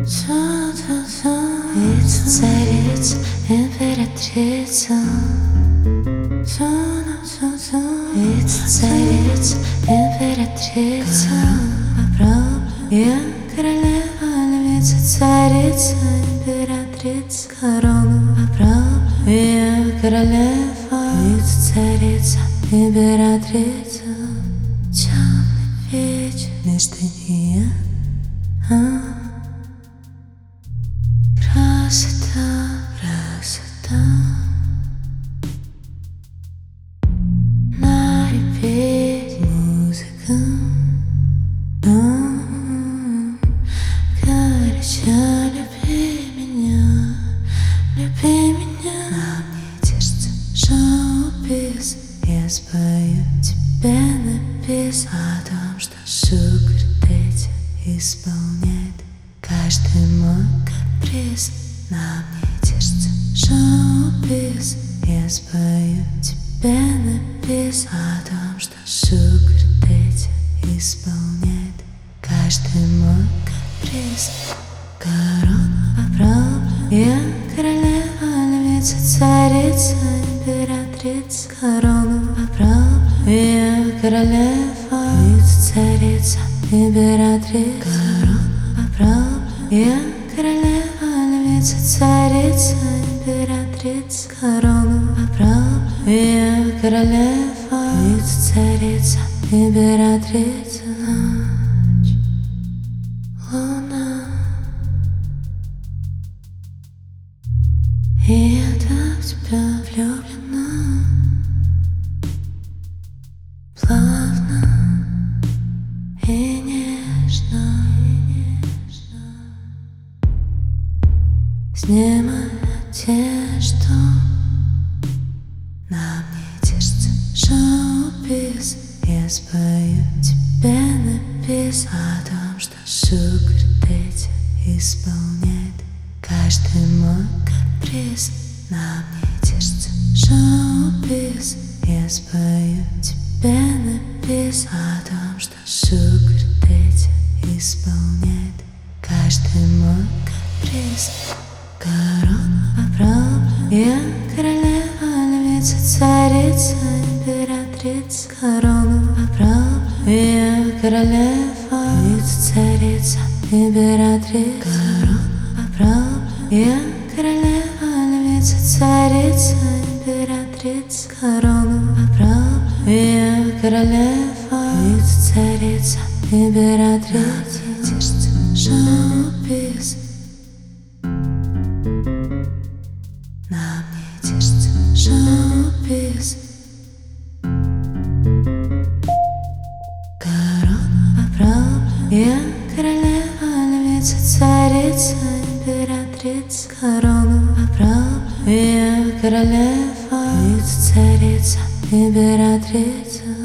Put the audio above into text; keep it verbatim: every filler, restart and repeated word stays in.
Вице-царица, императрица. Вице-царица, императрица. Попробуй. Я королева, или вице-царица, императрица. Корону попробуй. Я королева, вице-царица, императрица. Темный вечер, мечтания. Красота, красота. На репите музыка. Горячо люби меня, люби меня. На мне держится шоу-биз. Я спою тебе напис о том, что шугар-дэдди исполняет каждый мой каприз. На мне держится шоу-биз. Я спою тебе напис о том, что шугар-дэдди исполняет каждый мой каприз. Корону попробуй. Я королева, или вице-царица, императрица. Корону попробуй. Я королева, вице-царица, императрица. Корону попробуй. Я королева, или вице-царица, императрица. Корону попробуй. Я королева, вице-царица, императрица. Ночь, луна. И я так в тебя влюблена. Плавно и нежно, и нежно. Снимай одежду. На мне держится шоу-биз. Я спою тебе напис о том, что шугар-дэдди исполняет каждый мой каприз. На мне держится шоу-биз. Я спою тебе напис о том, что шугар-дэдди исполняет каждый мой каприз. Корону попробуй. Я королева, или вице-царица, императрица. Корону попробуй. Я королева, вице-царица, императрица. Корону попробуй. Я королева, или вице-царица, императрица. Корону попробуй. Я королева, вице-царица, императрица. Держится шоу-биз. На мне держится шоу-биз. Корону попробуй. Я королева, или вице-царица, императрица. Корону попробуй. Я королева, вице-царица, императрица.